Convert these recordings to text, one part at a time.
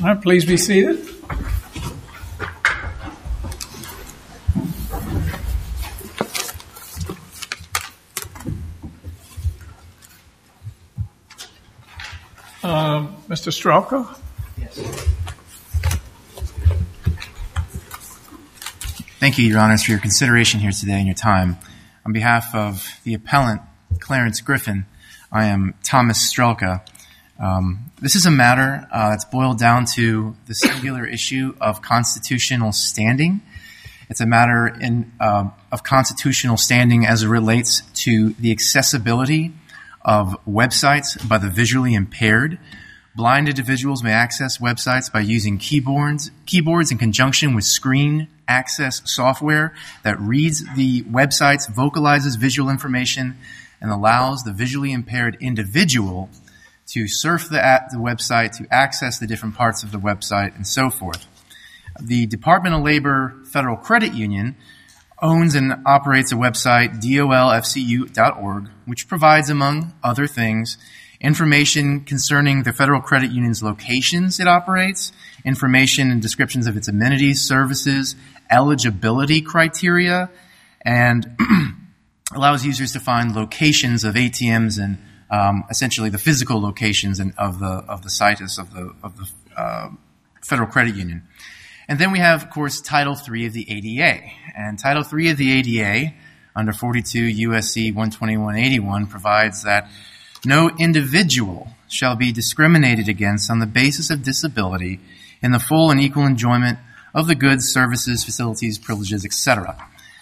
right, please be seated. Mr. Strelka? Yes. Thank you, Your Honors, for your consideration here today and your time. On behalf of the appellant, Clarence Griffin, I am Thomas Strelka. This is a matter that's boiled down to the singular issue of constitutional standing. It's a matter of constitutional standing as it relates to the accessibility of websites by the visually impaired. Blind individuals may access websites by using keyboards in conjunction with screen access software that reads the websites, vocalizes visual information, and allows the visually impaired individual to surf the website, to access the different parts of the website, and so forth. The Department of Labor Federal Credit Union owns and operates a website, dolfcu.org, which provides, among other things, information concerning the Federal Credit Union's locations it operates, information and descriptions of its amenities, services, eligibility criteria, and allows users to find locations of ATMs and essentially the physical locations of the situs of the Federal Credit Union. And then we have, of course, Title III of the ADA. And Title III of the ADA, under 42 U.S.C. 12181, provides that no individual shall be discriminated against on the basis of disability in the full and equal enjoyment of the goods, services, facilities, privileges, etc.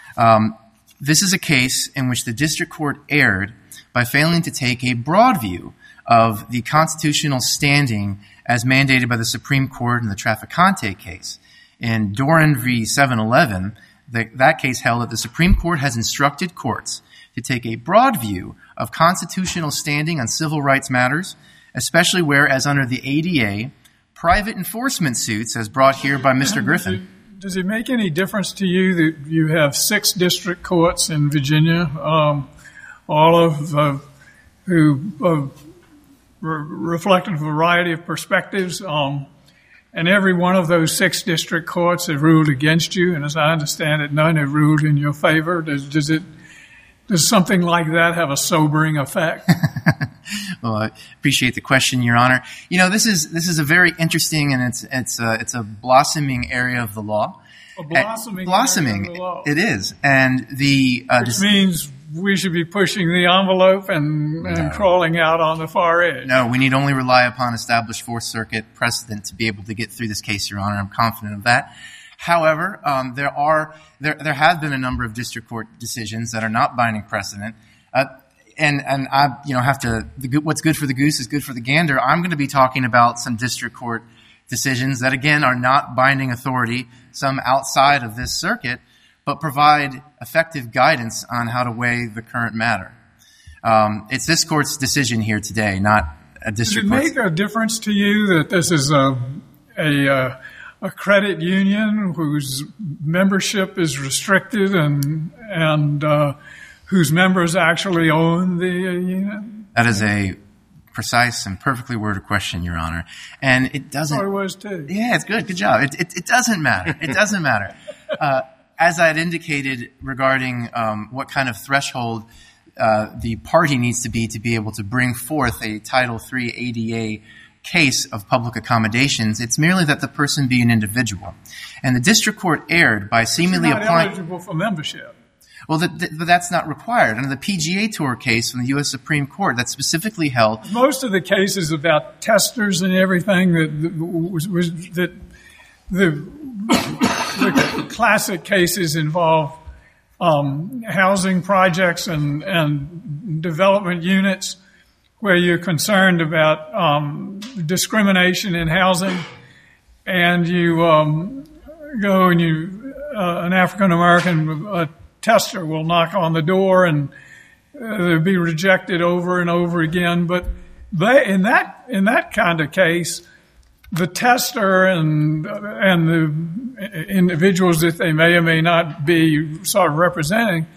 This is a case in which the district court erred by failing to take a broad view of the constitutional standing as mandated by the Supreme Court in the Traficante case. In Doran v. 711, that case held that the Supreme Court has instructed courts to take a broad view of constitutional standing on civil rights matters, especially where, as under the ADA, private enforcement suits, as brought here by Mr. Griffin. Does it make any difference to you that you have 6 district courts in Virginia, all of who reflect a variety of perspectives, and every one of those 6 district courts have ruled against you, and as I understand it, none have ruled in your favor? Does something like that have a sobering effect? Well, I appreciate the question, Your Honor. You know, this is a very interesting and it's a blossoming area of the law. A blossoming area of the law. It is, and which means we should be pushing the envelope and crawling out on the far edge. No, we need only rely upon established Fourth Circuit precedent to be able to get through this case, Your Honor. I'm confident of that. However, there have been a number of district court decisions that are not binding precedent, and I have to. What's good for the goose is good for the gander. I'm going to be talking about some district court decisions that again are not binding authority, some outside of this circuit, but provide effective guidance on how to weigh the current matter. It's this court's decision here today, not a district court. Does it make a difference to you that this is a credit union whose membership is restricted and whose members actually own the union? That is a precise and perfectly worded question, Your Honor. And it doesn't. Oh, it was too. Yeah, it's good. Good job. It doesn't matter. It doesn't matter. As I had indicated regarding what kind of threshold the party needs to be able to bring forth a Title III ADA case of public accommodations, it's merely that the person be an individual. And the district court erred by seemingly applying... Not eligible for membership. Well, but that's not required. Under the PGA Tour case from the U.S. Supreme Court, that specifically held... Most of the cases about testers and everything that the classic cases involve housing projects and development units where you're concerned about discrimination in housing, and you go and an African American tester will knock on the door and they'll be rejected over and over again. But in that kind of case, the tester and the individuals that they may or may not be sort of representing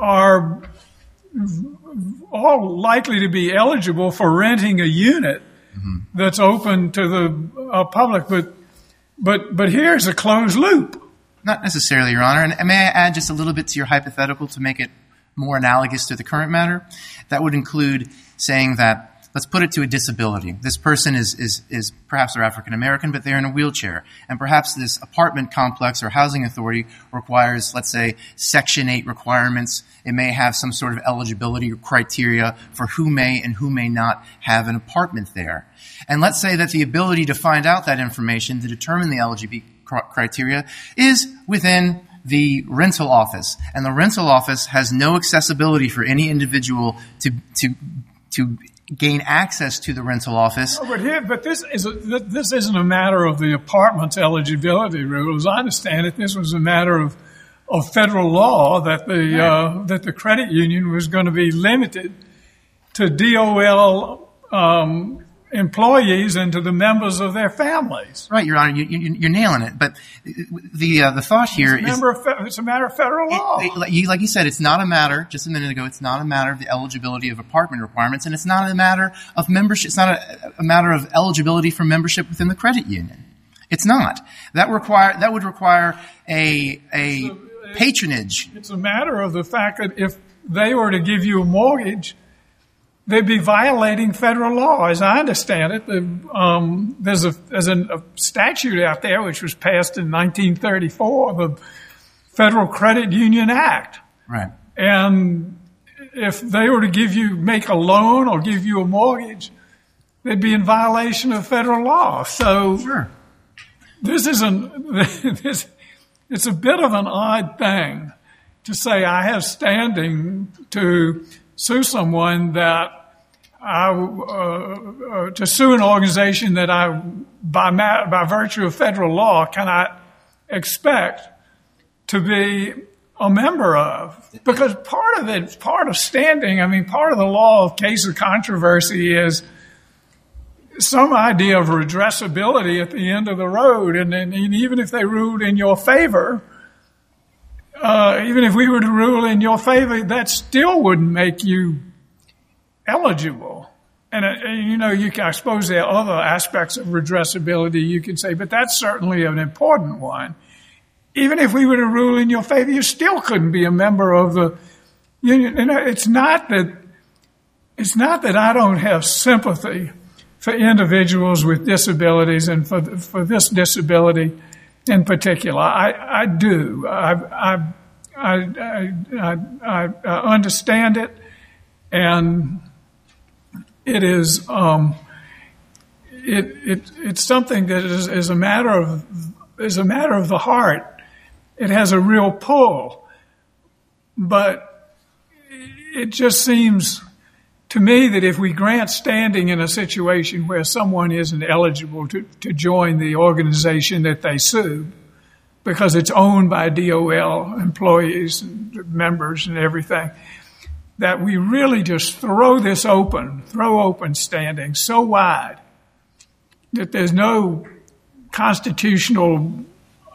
are all likely to be eligible for renting a unit that's open to the public. But here's a closed loop. Not necessarily, Your Honor. And may I add just a little bit to your hypothetical to make it more analogous to the current matter? That would include saying that, let's put it to a disability. This person is perhaps they're African American, but they're in a wheelchair. And perhaps this apartment complex or housing authority requires, let's say, Section 8 requirements. It may have some sort of eligibility criteria for who may and who may not have an apartment there. And let's say that the ability to find out that information, to determine the eligibility criteria, is within the rental office. And the rental office has no accessibility for any individual to gain access to the rental office. Oh, but this isn't a matter of the apartment's eligibility rules. I understand it. This was a matter of federal law that the credit union was going to be limited to DOL employees and to the members of their families. Right, Your Honor, you're nailing it. But the thought here is it's a matter of federal law. Like you said, it's not a matter. Just a minute ago, it's not a matter of the eligibility of apartment requirements, and it's not a matter of membership. It's not a matter of eligibility for membership within the credit union. It's not. That would require a patronage. It's a matter of the fact that if they were to give you a mortgage, they'd be violating federal law. As I understand it, there's a statute out there which was passed in 1934, the Federal Credit Union Act. Right. And if they were to make a loan or give you a mortgage, they'd be in violation of federal law. So sure. It's a bit of an odd thing to say I have standing to sue someone to sue an organization that I, by virtue of federal law, cannot expect to be a member of. Because part of standing, part of the law of case of controversy is some idea of redressability at the end of the road. And even if they ruled in your favor, even if we were to rule in your favor, that still wouldn't make you eligible. And I suppose there are other aspects of redressability you can say, but that's certainly an important one. Even if we were to rule in your favor, you still couldn't be a member of the union. It's not that I don't have sympathy for individuals with disabilities and for this disability in particular. I do. I understand it, and it is it's something that is a matter of the heart. It has a real pull, but it just seems to me that if we grant standing in a situation where someone isn't eligible to join the organization that they sue because it's owned by DOL employees and members and everything, that we really just throw open standing so wide that there's no constitutional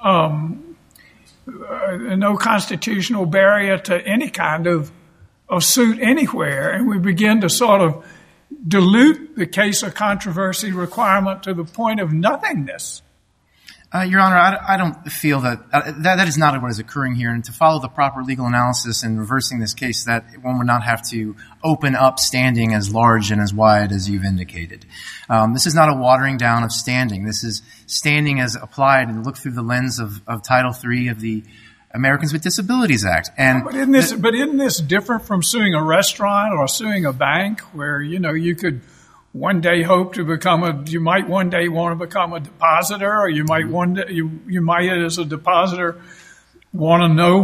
barrier to any kind of suit anywhere, and we begin to sort of dilute the case of controversy requirement to the point of nothingness. Your Honor, I don't feel that is not what is occurring here. And to follow the proper legal analysis in reversing this case, that one would not have to open up standing as large and as wide as you've indicated. This is not a watering down of standing. This is standing as applied and look through the lens of Title III of the Americans with Disabilities Act. But isn't this different from suing a restaurant or suing a bank, where you could one day hope to you might one day want to become a depositor, or you might as a depositor want to know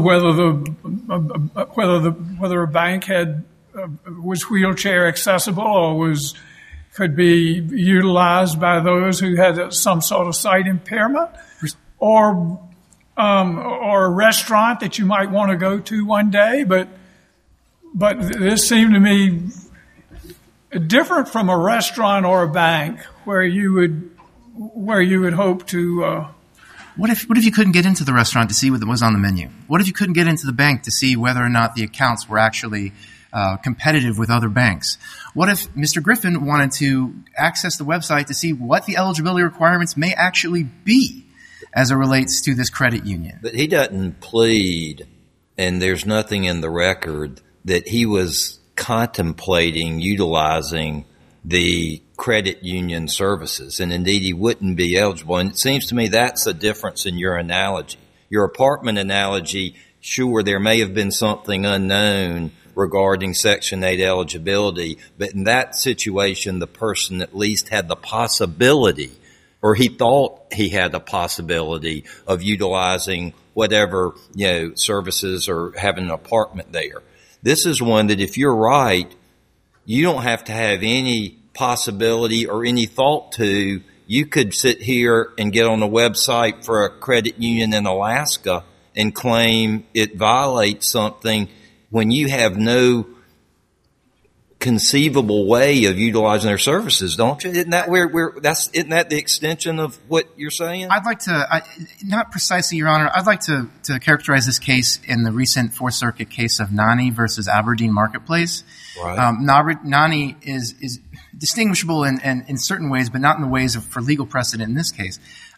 whether a bank was wheelchair accessible or could be utilized by those who had some sort of sight impairment, or a restaurant that you might want to go to one day, but this seemed to me different from a restaurant or a bank where you would hope to. What if you couldn't get into the restaurant to see what was on the menu? What if you couldn't get into the bank to see whether or not the accounts were actually competitive with other banks. What if Mr. Griffin wanted to access the website to see what the eligibility requirements may actually be as it relates to this credit union? But he doesn't plead, and there's nothing in the record that he was contemplating utilizing the credit union services, and indeed he wouldn't be eligible. And it seems to me that's a difference in your analogy. Your apartment analogy, sure, there may have been something unknown regarding Section 8 eligibility, but in that situation, the person at least had the possibility, or he thought he had the possibility of utilizing whatever, services or having an apartment there. This is one that if you're right, you don't have to have any possibility or any thought to. You could sit here and get on the website for a credit union in Alaska and claim it violates something when you have no conceivable way of utilizing their services, don't you? Isn't that isn't that the extension of what you're saying? I'd like to, not precisely, Your Honor, I'd like to characterize this case in the recent Fourth Circuit case of Nani versus Aberdeen Marketplace. Right. Nani is distinguishable in certain ways, but not in the ways for legal precedent in this case.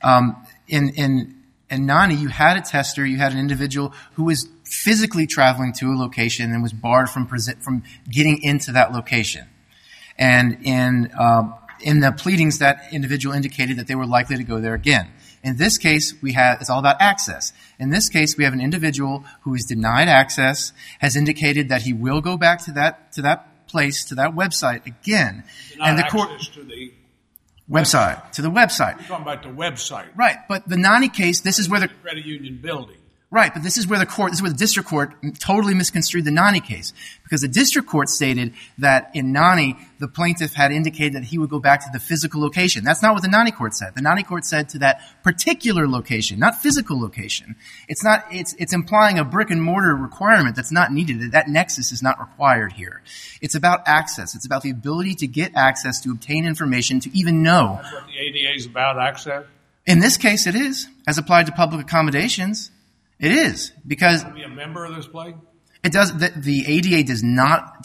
In Nani, you had a tester, you had an individual who was physically traveling to a location and was barred from getting into that location. And in the pleadings, that individual indicated that they were likely to go there again. In this case, it's all about access. In this case, we have an individual who is denied access, has indicated that he will go back to that place, to that website again. And the court to the website, to the website. You're talking about the website. Right, but the Nani case, this is where the credit union building. Right, but this is where the district court totally misconstrued the Nani case, because the district court stated that in Nani, the plaintiff had indicated that he would go back to the physical location. That's not what the Nani court said. The Nani court said to that particular location, not physical location. It's implying a brick and mortar requirement that's not needed. That nexus is not required here. It's about access. It's about the ability to get access, to obtain information, to even know. That's what the ADA is about, access? In this case, it is, as applied to public accommodations. It is, because be a member of this plague? It does. The ADA does not.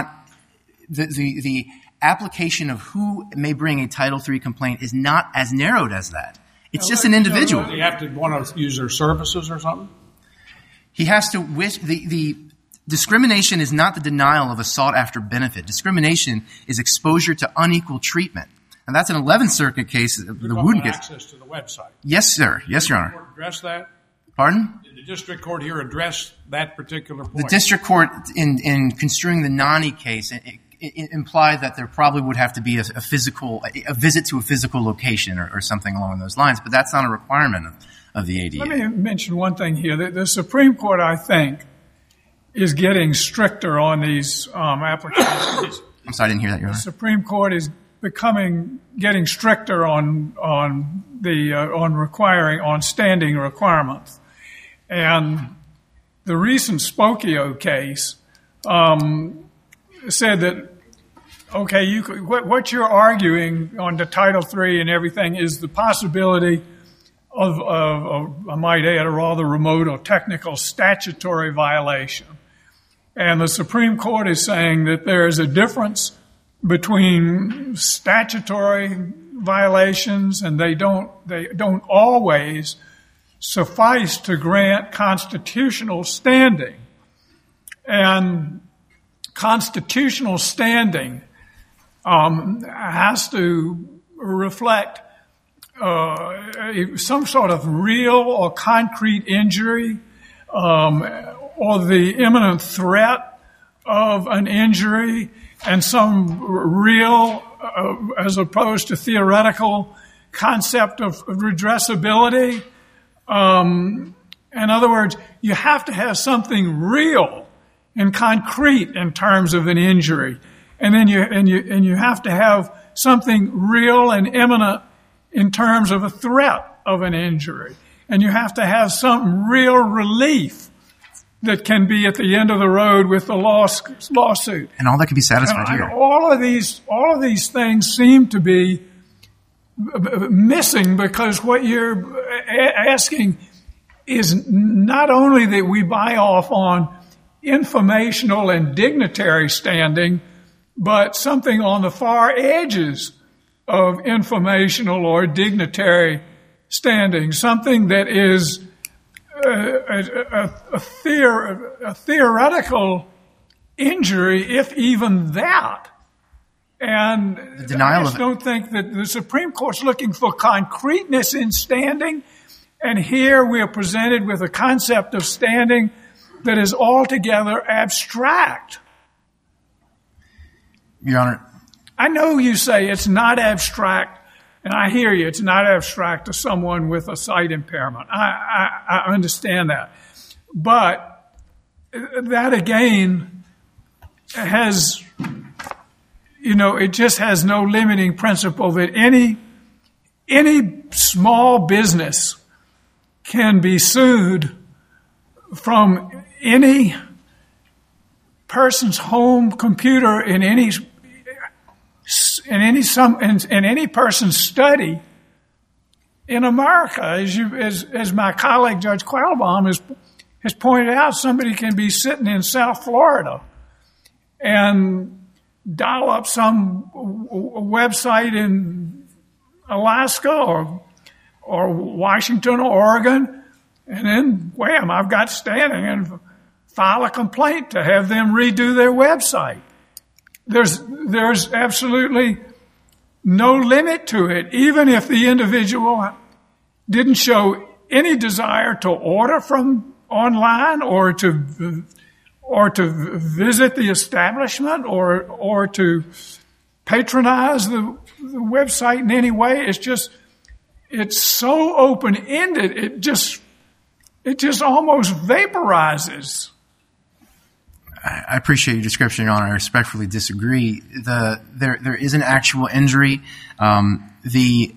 The application of who may bring a Title III complaint is not as narrowed as that. It's just an individual. You have to want to use their services or something? He has to wish. The discrimination is not the denial of a sought-after benefit. Discrimination is exposure to unequal treatment. And that's an 11th Circuit case. The Wooten case. Access to the website. Yes, sir. Yes, Your Honor. Did the court address that? Pardon? Did the district court here address that particular point? The district court, in construing the Nani case, it implied that there probably would have to be a visit to a physical location or something along those lines, but that's not a requirement of the ADA. Let me mention one thing here. The Supreme Court, I think, is getting stricter on these applications. I'm sorry, I didn't hear that, Your Honor. The Supreme Court is getting stricter on standing requirements. And the recent Spokio case said that, okay, what you're arguing on the Title III and everything is the possibility of I might add, a rather remote or technical statutory violation. And the Supreme Court is saying that there is a difference between statutory violations, and they don't always suffice to grant constitutional standing. And constitutional standing has to reflect some sort of real or concrete injury or the imminent threat of an injury, and some real, as opposed to theoretical, concept of redressability. In other words, you have to have something real and concrete in terms of an injury, and then you have to have something real and imminent in terms of a threat of an injury, and you have to have some real relief that can be at the end of the road with the lawsuit. And all that can be satisfied here. All of these things seem to be missing, because what you're asking is not only that we buy off on informational and dignitary standing, but something on the far edges of informational or dignitary standing, something that is a theoretical injury, if even that. And I just don't think that the Supreme Court's looking for concreteness in standing, and here we are presented with a concept of standing that is altogether abstract. Your Honor, I know you say it's not abstract, and I hear you, it's not abstract to someone with a sight impairment. I understand that. But that, again, has, it just has no limiting principle that any small business can be sued from any person's home computer in any person's study in America. As my colleague Judge Quattlebaum has pointed out, somebody can be sitting in South Florida and dial up some website in Alaska or Washington or Oregon, and then wham, I've got standing, and file a complaint to have them redo their website. There's absolutely no limit to it, even if the individual didn't show any desire to order from online or to visit the establishment or to patronize the website in any way. It's so open-ended, it just almost vaporizes. I appreciate your description, Your Honor. I respectfully disagree. There is an actual injury. This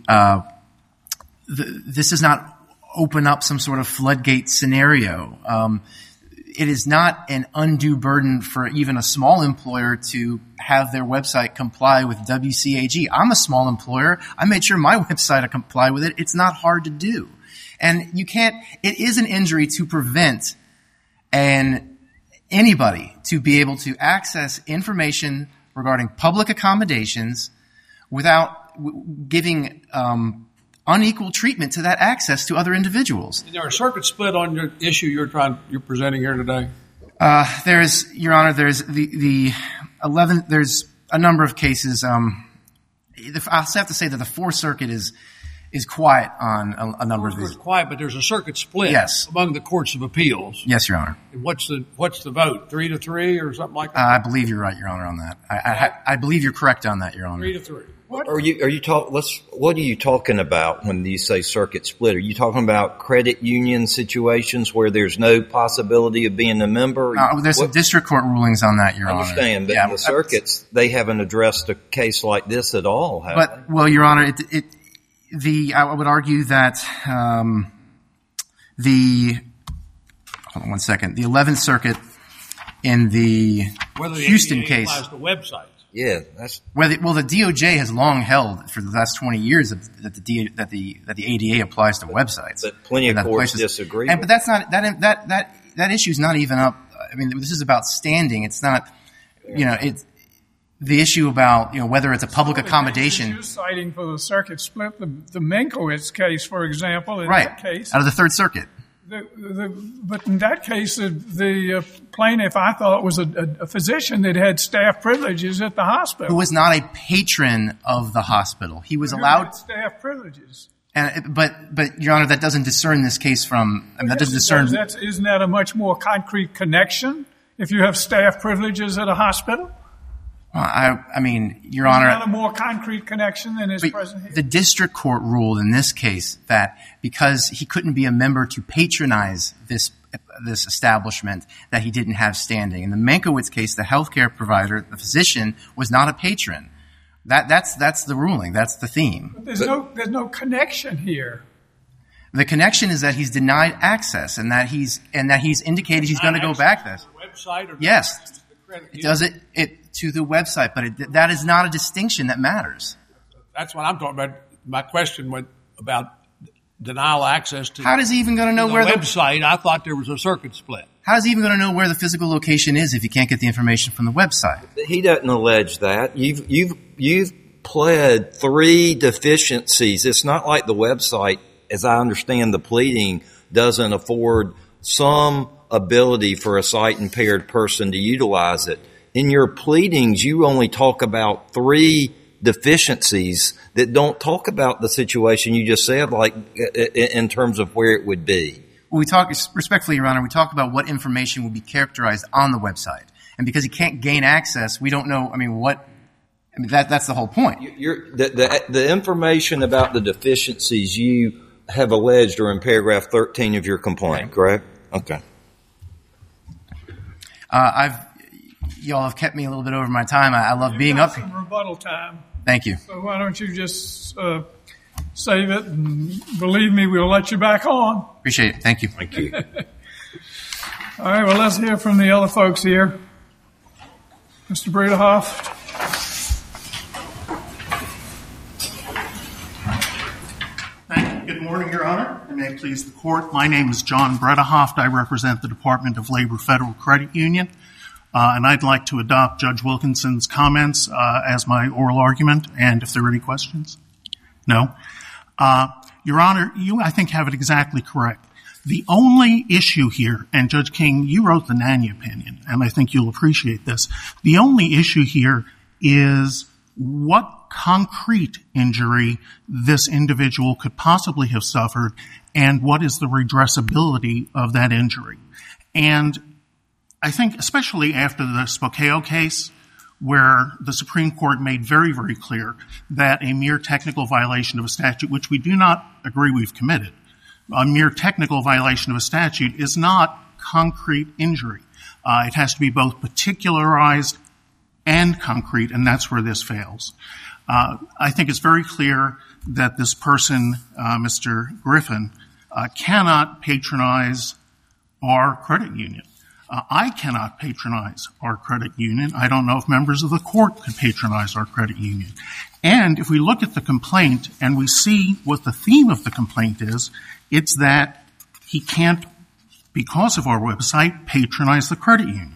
does not open up some sort of floodgate scenario. It is not an undue burden for even a small employer to have their website comply with WCAG. I'm a small employer. I made sure my website to comply with it. It's not hard to do. And it is an injury to prevent anybody to be able to access information regarding public accommodations without giving unequal treatment to that access to other individuals. Is there a circuit split on your issue you're presenting here today? Your Honor, there's there's a number of cases. I'll have to say that the Fourth Circuit is quiet on a number of these. It's quiet, but there's a circuit split among the courts of appeals. Yes, Your Honor. And what's the vote? 3-3 or something like that? I believe you're right, Your Honor, on that. I believe you're correct on that, Your Honor. 3-3. What are you talking about when you say circuit split? Are you talking about credit union situations where there's no possibility of being a member? There's some district court rulings on that, Your Honor. I understand, but in the circuits, they haven't addressed a case like this at all, have they? Well, Your Honor, I would argue that hold on one second. The 11th Circuit in the Houston case applies to websites. Yeah, that's the DOJ has long held for the last 20 years that the ADA applies to websites. But plenty of courts disagree. But that's not that issue is not even up. I mean, this is about standing. It's not. It's the issue about whether it's a public accommodation. You're citing for the circuit split the Minkowitz case, for example. In right. That case, out of the Third Circuit. But in that case, the plaintiff, I thought, was a physician that had staff privileges at the hospital. Who was not a patron of the hospital. He was allowed staff privileges. But Your Honor, that doesn't discern this case from. That doesn't discern. Isn't that a much more concrete connection if you have staff privileges at a hospital? I mean, Your Honor. Isn't that a more concrete connection than is present here? The district court ruled in this case that because he couldn't be a member to patronize this establishment, that he didn't have standing. In the Minkowitz case, the healthcare provider, the physician, was not a patron. That's the ruling. That's the theme. But there's no connection here. The connection is that he's denied access, and that he's indicated he's going to go back there. Website or yes, it does it to the website, but that is not a distinction that matters. That's what I'm talking about. My question went about denial of access to. How is he even going to know where the website? I thought there was a circuit split. how's he even going to know where the physical location is if he can't get the information from the website? He doesn't allege that. You've pled 3 deficiencies. It's not like the website, as I understand the pleading, doesn't afford some ability for a sight-impaired person to utilize it. In your pleadings, you only talk about 3 deficiencies that don't talk about the situation you just said, like in terms of where it would be. Well, we talk, respectfully, Your Honor, we talk about what information will be characterized on the website. And because he can't gain access, we don't know, that's the whole point. The information about the deficiencies you have alleged are in paragraph 13 of your complaint, correct? Okay. Y'all have kept me a little bit over my time. I love being up here. Some rebuttal time. Thank you. So why don't you just save it, and believe me, we'll let you back on. Appreciate it. Thank you. Thank you. All right, well, let's hear from the other folks here. Mr. Bredehoft. Good morning, Your Honor, and may it please the Court. My name is John Bredehoft. I represent the Department of Labor Federal Credit Union, and I'd like to adopt Judge Wilkinson's comments as my oral argument, and if there are any questions. No? Your Honor, you, I think, have it exactly correct. The only issue here, and Judge King, you wrote the Nanya opinion, and I think you'll appreciate this. The only issue here is what concrete injury this individual could possibly have suffered and what is the redressability of that injury. And I think especially after the Spokeo case, where the Supreme Court made very, very clear that a mere technical violation of a statute, which we do not agree we've committed, a mere technical violation of a statute is not concrete injury. It has to be both particularized and concrete, and that's where this fails. I think it's very clear that this person, Mr. Griffin, cannot patronize our credit union. I cannot patronize our credit union. I don't know if members of the court could patronize our credit union. And if we look at the complaint and we see what the theme of the complaint is, it's that he can't, because of our website, patronize the credit union.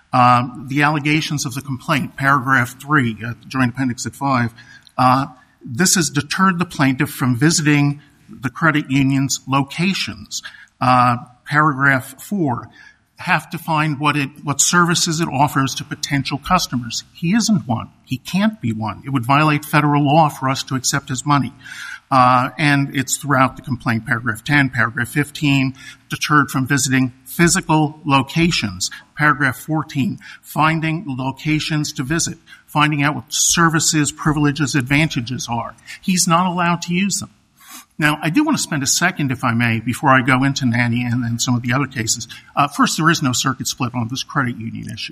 The allegations of the complaint, paragraph 3, the Joint Appendix at 5, this has deterred the plaintiff from visiting the credit union's locations. Paragraph 4, have to find what services it offers to potential customers. He isn't one. He can't be one. It would violate federal law for us to accept his money. And it's throughout the complaint, paragraph 10, paragraph 15, deterred from visiting physical locations. Paragraph 14, finding locations to visit, finding out what services, privileges, advantages are. He's not allowed to use them. Now, I do want to spend a second, if I may, before I go into Nanny and then some of the other cases. First, there is no circuit split on this credit union issue.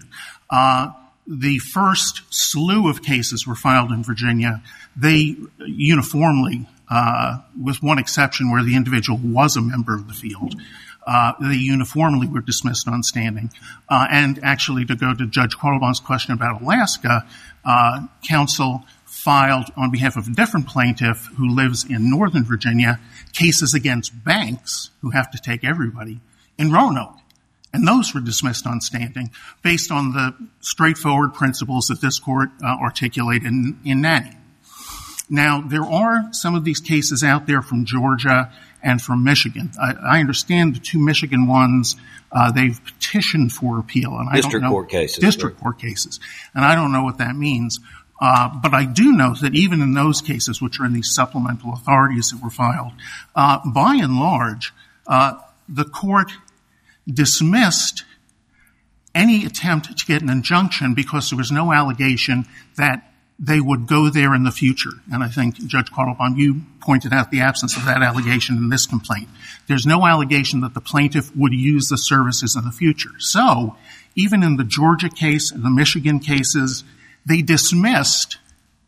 The first slew of cases were filed in Virginia. They uniformly, with one exception where the individual was a member of the field, they uniformly were dismissed on standing. And actually, to go to Judge Quattlebaum's question about Alaska, counsel filed on behalf of a different plaintiff who lives in Northern Virginia cases against banks who have to take everybody in Roanoke. And those were dismissed on standing based on the straightforward principles that this court articulated in Nanny. Now, there are some of these cases out there from Georgia and from Michigan. I understand the two Michigan ones, they've petitioned for appeal. And District court cases. District court cases. And I don't know what that means. But I do know that even in those cases, which are in these supplemental authorities that were filed, by and large, the court dismissed any attempt to get an injunction because there was no allegation that they would go there in the future. And I think, Judge Quattlebaum, you pointed out the absence of that allegation in this complaint. There's no allegation that the plaintiff would use the services in the future. So even in the Georgia case and the Michigan cases, they dismissed,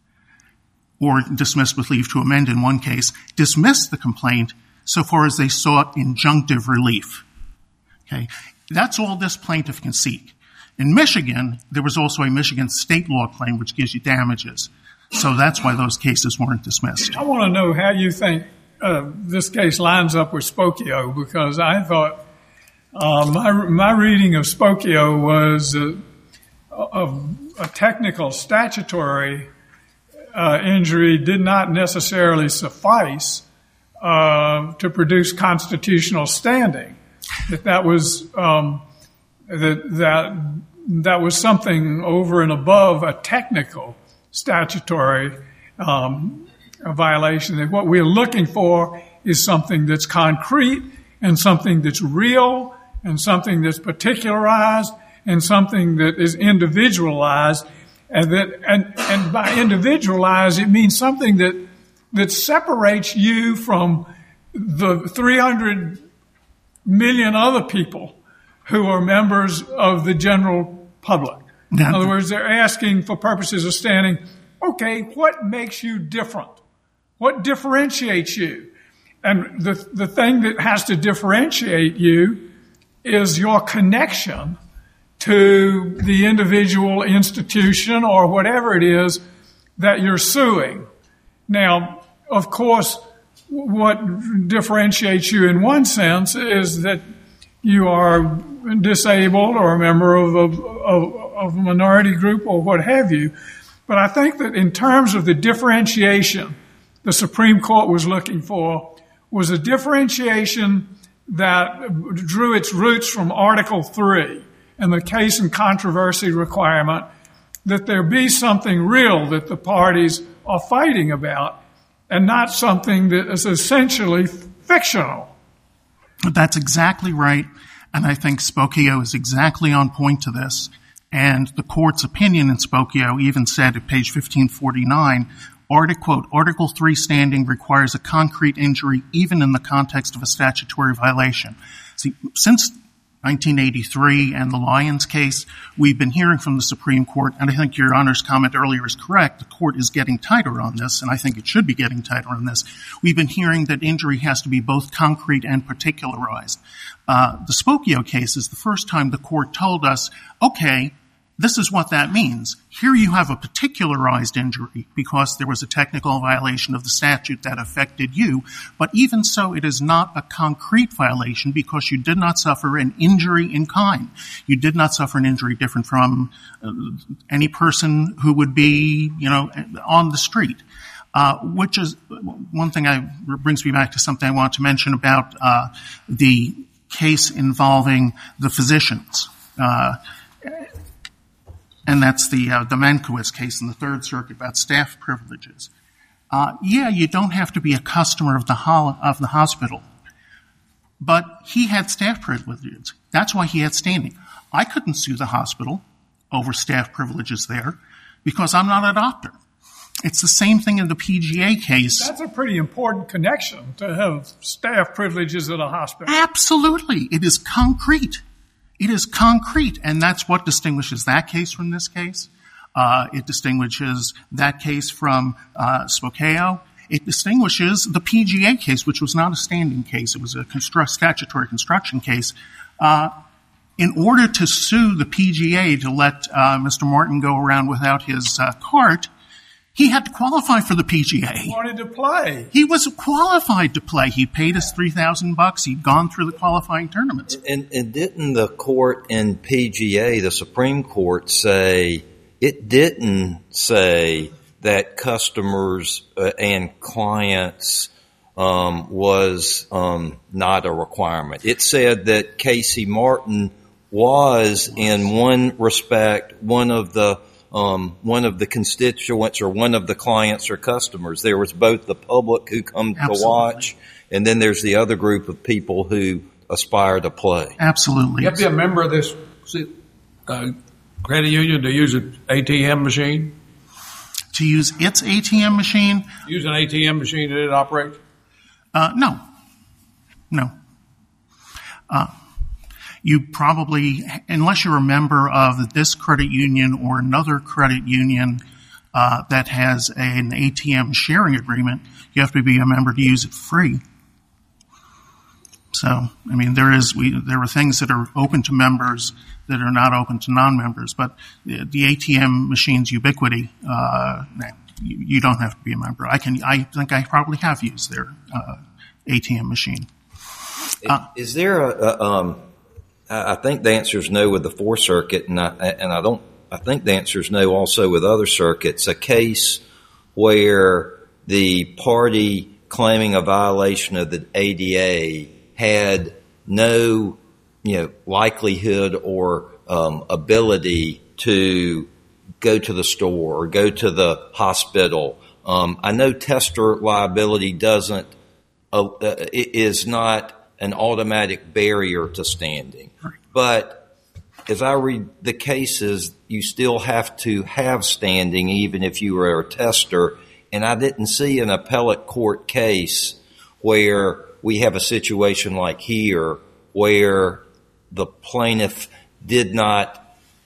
or dismissed with leave to amend in one case, dismissed the complaint so far as they sought injunctive relief. Okay? That's all this plaintiff can seek. In Michigan, there was also a Michigan state law claim which gives you damages. So that's why those cases weren't dismissed. I want to know how you think this case lines up with Spokeo, because I thought My reading of Spokio was a technical statutory injury did not necessarily suffice to produce constitutional standing. That was that was something over and above a technical statutory violation. That what we're looking for is something that's concrete and something that's real and something that's particularized and something that is individualized. And by individualized, it means something that separates you from the 300 million other people who are members of the general public. In other words, they're asking for purposes of standing, okay, what makes you different? What differentiates you? And the thing that has to differentiate you is your connection to the individual institution or whatever it is that you're suing. Now, of course, what differentiates you in one sense is that you are disabled or a member of a minority group or what have you. But I think that in terms of the differentiation the Supreme Court was looking for was a differentiation that drew its roots from Article 3 and the case and controversy requirement that there be something real that the parties are fighting about and not something that is essentially fictional. That's exactly right, and I think Spokio is exactly on point to this. And the court's opinion in Spokio even said at page 1549, quote, Article 3 standing requires a concrete injury even in the context of a statutory violation. See, since 1983 and the Lyons case, we've been hearing from the Supreme Court, and I think Your Honor's comment earlier is correct. The court is getting tighter on this, and I think it should be getting tighter on this. We've been hearing that injury has to be both concrete and particularized. The Spokio case is the first time the court told us, okay, this is what that means. Here you have a particularized injury because there was a technical violation of the statute that affected you, but even so, it is not a concrete violation because you did not suffer an injury in kind. You did not suffer an injury different from any person who would be, on the street. Which is one thing brings me back to something I want to mention about the case involving the physicians. And that's the Mankiewicz case in the Third Circuit about staff privileges. You don't have to be a customer of the hospital, but he had staff privileges. That's why he had standing. I couldn't sue the hospital over staff privileges there because I'm not a doctor. It's the same thing in the PGA case. That's a pretty important connection to have staff privileges at a hospital. Absolutely. It is concrete. It is concrete, and that's what distinguishes that case from this case. It distinguishes that case from Spokio. It distinguishes the PGA case, which was not a standing case. It was a statutory construction case. In order to sue the PGA to let Mr. Martin go around without his cart, he had to qualify for the PGA. He wanted to play. He was qualified to play. He paid us $3,000. He'd gone through the qualifying tournaments. And didn't the court in PGA, the Supreme Court, say it didn't say that customers and clients was not a requirement? It said that Casey Martin was, in one respect, one of the constituents or one of the clients or customers. There was both the public who come to watch, and then there's the other group of people who aspire to play. Absolutely. You have to be a member of this credit union to use an ATM machine? To use its ATM machine? Use an ATM machine that it operates? No. You probably, unless you're a member of this credit union or another credit union that has an ATM sharing agreement, you have to be a member to use it free. So, I mean, there are things that are open to members that are not open to non-members, but the ATM machine's ubiquity, you don't have to be a member. I think I probably have used their ATM machine. Is there I think the answer is no with the Fourth Circuit, and I think the answer is no also with other circuits. A case where the party claiming a violation of the ADA had no, likelihood or ability to go to the store or go to the hospital. I know tester liability is not an automatic barrier to standing. But as I read the cases, you still have to have standing even if you are a tester. And I didn't see an appellate court case where we have a situation like here where the plaintiff did not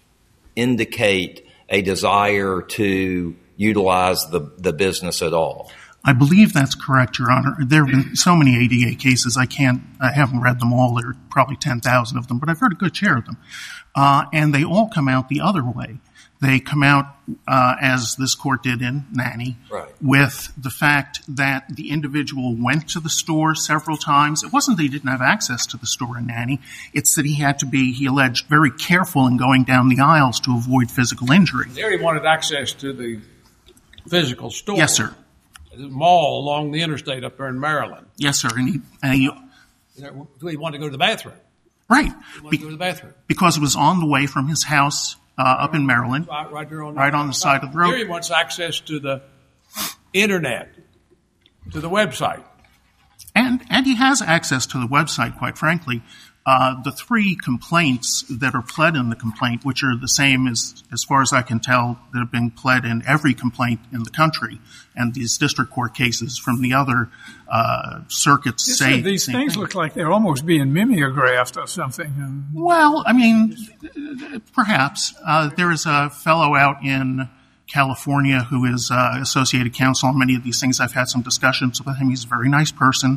indicate a desire to utilize the business at all. I believe that's correct, Your Honor. There have been so many ADA cases, I haven't read them all. There are probably 10,000 of them, but I've heard a good share of them. And they all come out the other way. They come out, as this court did in Nanny, right, with the fact that the individual went to the store several times. It wasn't that he didn't have access to the store in Nanny. It's that he had to be, he alleged, very careful in going down the aisles to avoid physical injury. There he wanted access to the physical store. Yes, sir. The mall along the interstate up there in Maryland. Yes, sir. And he wanted to go to the bathroom. Right. He wanted to go to the bathroom. Because it was on the way from his house up in Maryland. Right there on the side of the road. Here he wants access to the internet, to the website. And he has access to the website, quite frankly. The three complaints that are pled in the complaint, which are the same as far as I can tell, that have been pled in every complaint in the country, and these district court cases from the other circuits say these things look like they're almost being mimeographed or something. Well, I mean, perhaps. There is a fellow out in California who is associated counsel on many of these things. I've had some discussions with him. He's a very nice person.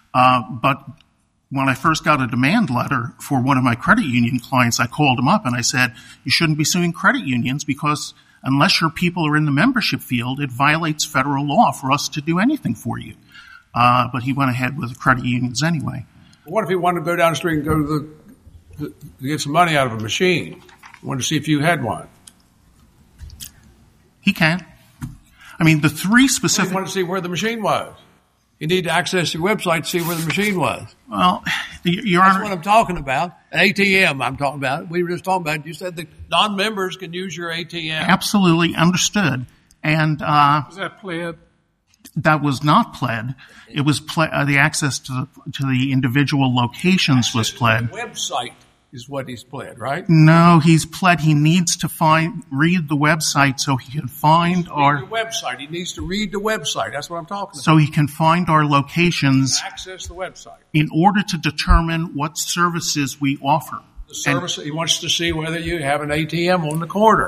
But when I first got a demand letter for one of my credit union clients, I called him up and I said, you shouldn't be suing credit unions because unless your people are in the membership field, it violates federal law for us to do anything for you. But he went ahead with the credit unions anyway. What if he wanted to go down the street and go to get some money out of a machine? He wanted to see if you had one. He can. I mean, the three specific... He wanted to see where the machine was. You need to access your website to see where the machine was. Well, Your Honor... That's what I'm talking about. An ATM I'm talking about. We were just talking about it. You said the non-members can use your ATM. Absolutely understood. And was that pled? That was not pled. It was the access to the individual locations was pled. The website is what he's pled, right? No, he's pled. He needs to read the website so he can find our website. He needs to read the website. That's what I'm talking about. So he can find our locations. Access the website in order to determine what services we offer. The service he wants to see whether you have an ATM on the corner.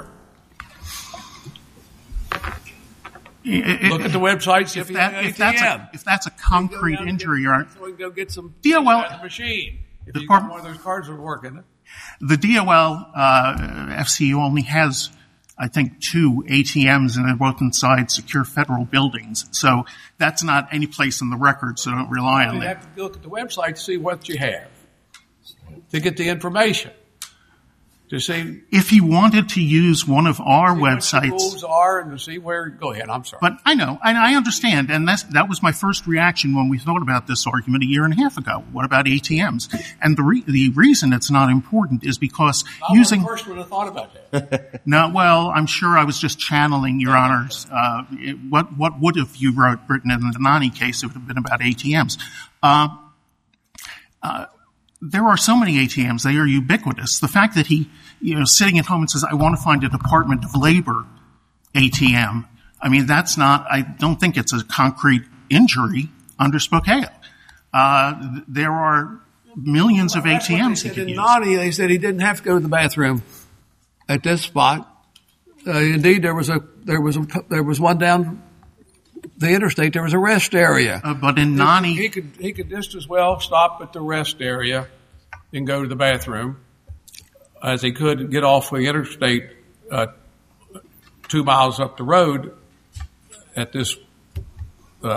Look at the website. See if that's a concrete injury, so we can go get some DOL at the machine. If you got one of those cards that working. The DOL FCU only has, I think, 2 ATMs, and they're both inside secure federal buildings. So that's not any place in the record, so don't rely on that. You have to look at the website to see what you have, to get the information. To see if he wanted to use one of our websites, what the rules are, and to see where. Go ahead. I'm sorry, but I know, and I understand, and that was my first reaction when we thought about this argument a year and a half ago. What about ATMs? And the reason it's not important is because using. I'm the first one that thought about that. No, well, I'm sure I was just channeling Your Honor's. What would have you written in the Nani case? It would have been about ATMs. There are so many ATMs; they are ubiquitous. The fact that he, sitting at home and says, "I want to find a Department of Labor ATM," I mean, that's not. I don't think it's a concrete injury under Spokane. There are millions of ATMs he could use. In Nani, they said he didn't have to go to the bathroom at this spot. Indeed, there was one down the interstate. There was a rest area, but in Nani, he could just as well stop at the rest area and go to the bathroom as he could get off the interstate 2 miles up the road at this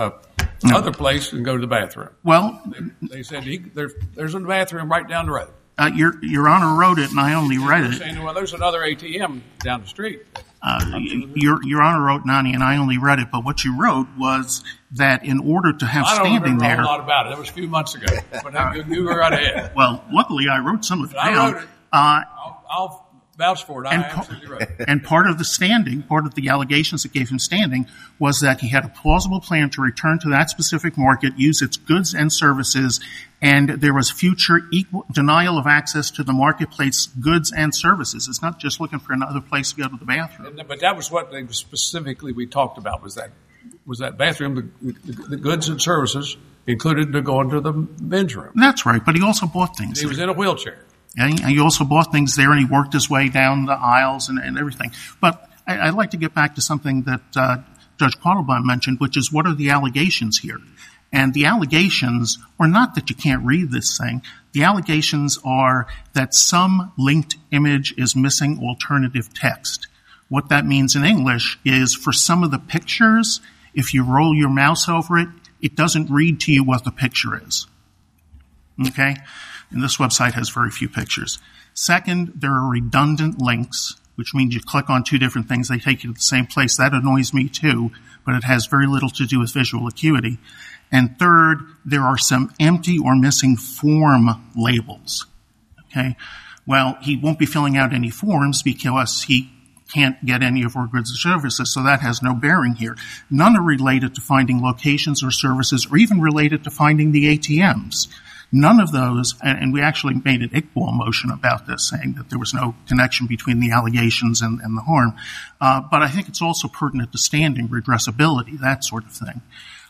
other place and go to the bathroom. Well, they said there's a bathroom right down the road. Your Honor wrote it, and I only read it. Saying, well, there's another ATM down the street. Your Honor wrote, Nani, and I only read it. But what you wrote was that in order to have standing there, I don't remember a lot about it. That was a few months ago. But you were right ahead. Well, luckily I wrote some of it down. I wrote it. I'll vouch for it. I absolutely wrote it. And part of the allegations that gave him standing was that he had a plausible plan to return to that specific market, use its goods and services, and there was future equal denial of access to the marketplace goods and services. It's not just looking for another place to go to the bathroom. But that was what specifically we talked about, was that bathroom, the goods and services included to go into the men's room. That's right, but he also bought things. He was in a wheelchair. And he also bought things there, and he worked his way down the aisles and everything. But I'd like to get back to something that Judge Quattlebaum mentioned, which is what are the allegations here? And the allegations are not that you can't read this thing. The allegations are that some linked image is missing alternative text. What that means in English is for some of the pictures, if you roll your mouse over it, it doesn't read to you what the picture is. Okay? And this website has very few pictures. Second, there are redundant links, which means you click on two different things, they take you to the same place. That annoys me too, but it has very little to do with visual acuity. And third, there are some empty or missing form labels. Okay? Well, he won't be filling out any forms because he can't get any of our goods and services, so that has no bearing here. None are related to finding locations or services or even related to finding the ATMs. None of those, and we actually made an Iqbal motion about this, saying that there was no connection between the allegations and the harm. But I think it's also pertinent to standing, redressability, that sort of thing.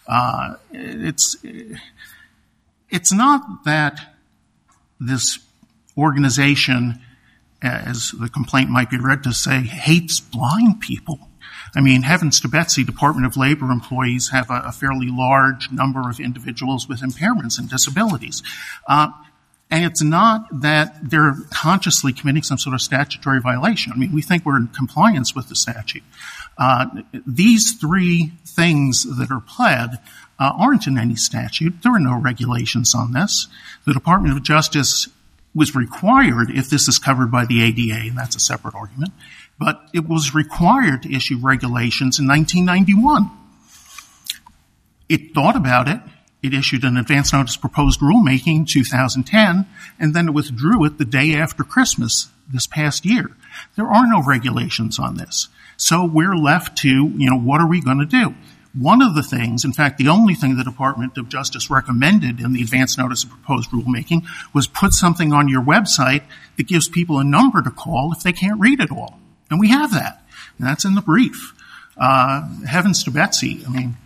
It's not that this organization, as the complaint might be read to say, hates blind people. I mean, heavens to Betsy, Department of Labor employees have a fairly large number of individuals with impairments and disabilities. And it's not that they're consciously committing some sort of statutory violation. I mean, we think we're in compliance with the statute. These three things that are pled aren't in any statute. There are no regulations on this. The Department of Justice was required, if this is covered by the ADA, and that's a separate argument, but it was required to issue regulations in 1991. It thought about it. It issued an advance notice proposed rulemaking in 2010, and then it withdrew it the day after Christmas this past year. There are no regulations on this. So we're left to, what are we going to do? One of the things, in fact, the only thing the Department of Justice recommended in the advance notice of proposed rulemaking was put something on your website that gives people a number to call if they can't read it all. And we have that. And that's in the brief. Heavens to Betsy. I mean,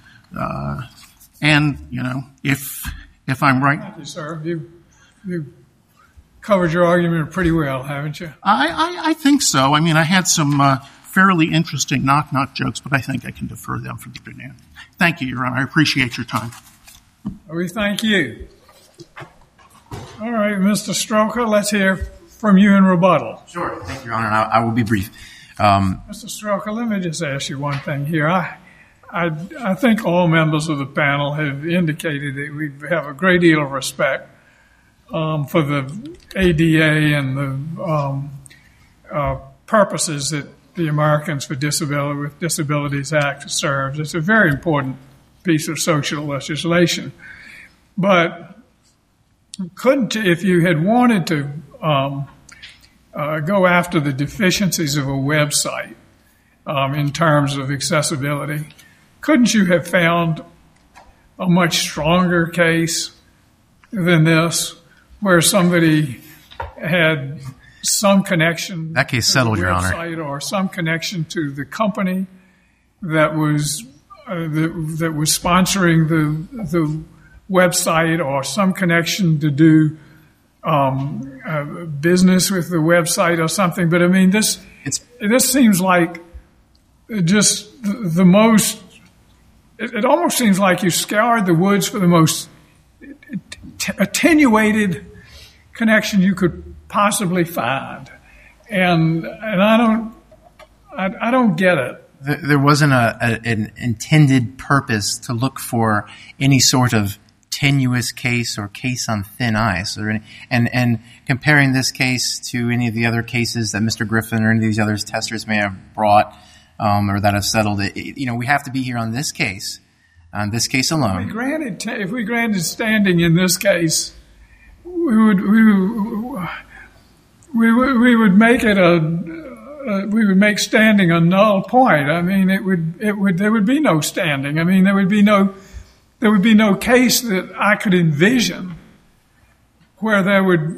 if I'm right. Thank you, sir. You covered your argument pretty well, haven't you? I think so. I mean, I had some fairly interesting knock-knock jokes, but I think I can defer them for the afternoon. Thank you, Your Honor. I appreciate your time. We thank you. All right, Mr. Stroker, let's hear from you in rebuttal. Sure. Thank you, Your Honor. I will be brief. Mr. Stroker, let me just ask you one thing here. I think all members of the panel have indicated that we have a great deal of respect for the ADA and the purposes that the Americans with Disabilities Act serves. It's a very important piece of social legislation. But couldn't, if you had wanted to go after the deficiencies of a website in terms of accessibility, couldn't you have found a much stronger case than this, where somebody had some connection that case settled, to the Your website, Honor, or some connection to the company that was sponsoring the website, or some connection to do business with the website or something? But I mean, this seems like just the most. It almost seems like you scoured the woods for the most attenuated connection you could possibly find, and I don't get it. There wasn't an intended purpose to look for any sort of tenuous case or case on thin ice, and comparing this case to any of the other cases that Mr. Griffin or any of these other testers may have brought or that have settled it. We have to be here on this case alone. If we granted standing in this case, we would make it we would make standing a null point. I mean, there would be no standing. I mean, there would be no case that I could envision where there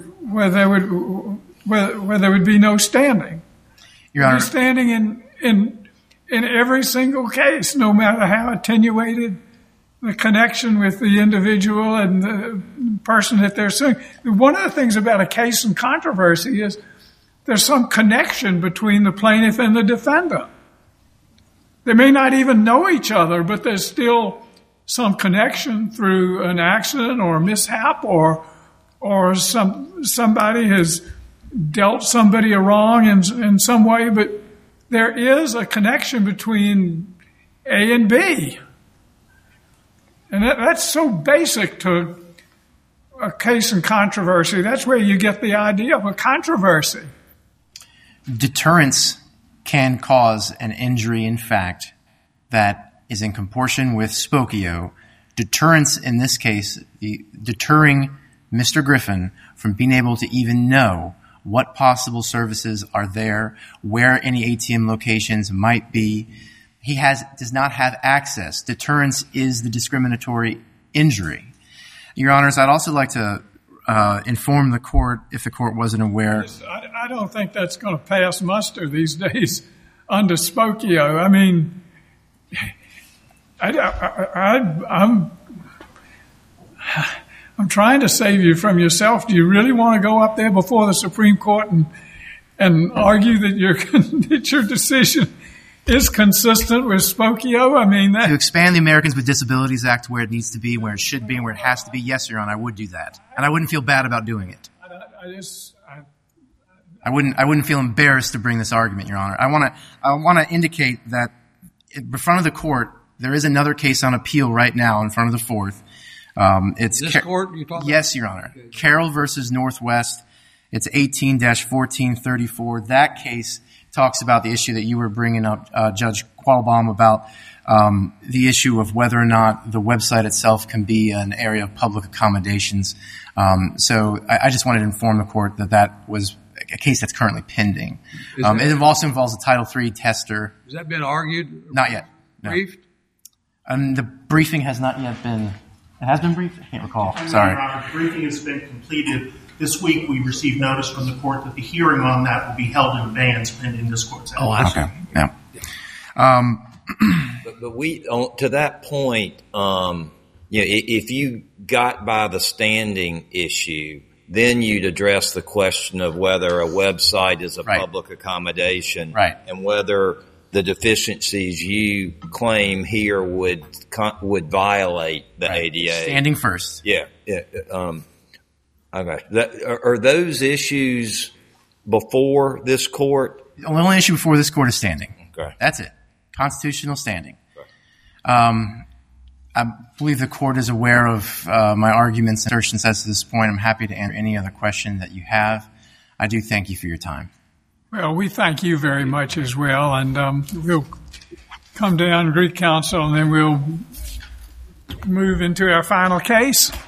would be no standing. Your Honor, standing in every single case, no matter how attenuated the connection with the individual and the person that they're suing. One of the things about a case in controversy is there's some connection between the plaintiff and the defendant. They may not even know each other, but there's still some connection through an accident or a mishap or somebody has dealt somebody a wrong in some way, but there is a connection between A and B. And that's so basic to a case in controversy. That's where you get the idea of a controversy. Deterrence can cause an injury in fact that is in proportion with Spokio. Deterrence in this case, deterring Mr. Griffin from being able to even know what possible services are there, where any ATM locations might be. He does not have access. Deterrence is the discriminatory injury. Your Honors, I'd also like to inform the court, if the court wasn't aware. I don't think that's going to pass muster these days under Spokio. I mean, I'm trying to save you from yourself. Do you really want to go up there before the Supreme Court and argue that your decision is consistent with Spokio? I mean, to expand the Americans with Disabilities Act where it needs to be, where it should be, and where it has to be, yes, Your Honor, I would do that. And I wouldn't feel bad about doing it. I wouldn't feel embarrassed to bring this argument, Your Honor. I want to indicate that in front of the court, there is another case on appeal right now in front of the Fourth. It's this court you're talking about? Yes, Your Honor. Okay. Carroll versus Northwest. It's 18-1434. That case talks about the issue that you were bringing up, Judge Qualbaum, about the issue of whether or not the website itself can be an area of public accommodations. So I just wanted to inform the court that was a case that's currently pending. It also involves a Title III tester. Has that been argued? Not yet. No. Briefed? The briefing has not yet been. It has been briefed? I can't recall. Sorry. Your Honor, the briefing has been completed. This week we received notice from the court that the hearing on that will be held in advance pending this court's action. Oh, I see. Okay. Yeah. But we, to that point, if you got by the standing issue, then you'd address the question of whether a website is a public accommodation, and whether the deficiencies you claim here would violate the ADA. Standing first. Yeah. Okay. Are those issues before this court? The only issue before this court is standing. Okay. That's it. Constitutional standing. Okay. I believe the court is aware of my arguments and assertions as to this point. I'm happy to answer any other question that you have. I do thank you for your time. Well, we thank you very much as well, and we'll come down and greet counsel, and then we'll move into our final case.